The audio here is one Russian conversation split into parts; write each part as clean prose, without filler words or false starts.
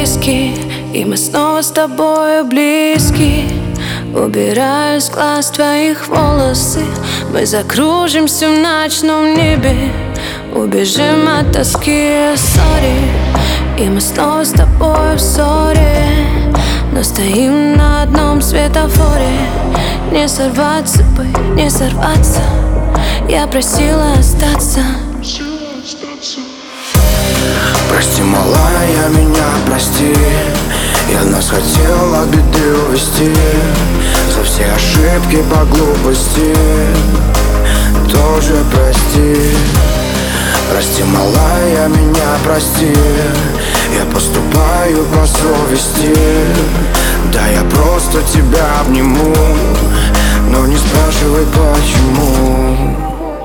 виски, и мы снова с тобою близки. Убираю с глаз твоих волосы, мы закружимся в ночном небе, убежим от тоски, сори. И мы снова с тобой в ссоре, но стоим на одном светофоре. Не сорваться бы, не сорваться, я просила остаться. Прости, малая, меня прости, я нас хотел от беды увести. За все ошибки по глупости тоже прости. Прости, малая, меня прости, я поступаю по совести. Да, я просто тебя обниму, но не спрашивай почему.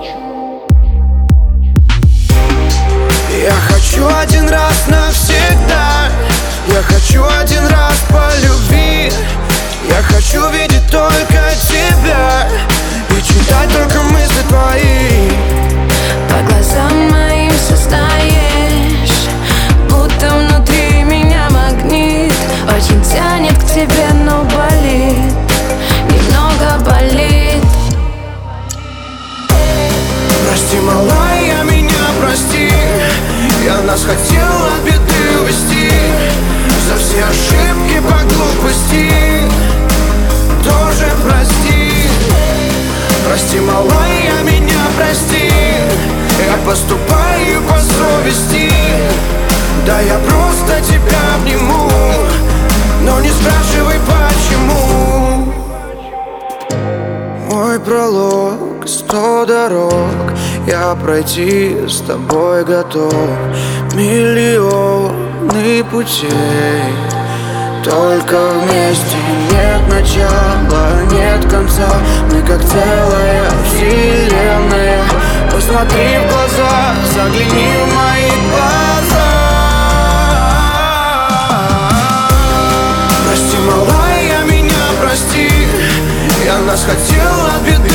Я хочу один раз навсегда, я хочу один раз по любви. Я хочу видеть только тебя и читать только мысли твои. По глазам моим сознаешь, будто внутри меня магнит. Очень тянет к тебе, но болит, немного болит. Прости, малая, меня прости, я нас хотел от беды увести. За все ошибки по глупости тоже прости. Прости, малая, меня прости, я поступаю по совести. Да, я просто тебя обниму, но не спрашивай почему. Мой пролог, 100 дорог, я пройти с тобой готов. Миллионы путей, только вместе. Нет начала, нет конца, мы как целая вселенная. Посмотри в глаза, загляни в мои глаза. Прости, малая, меня прости, я нас хотел от беды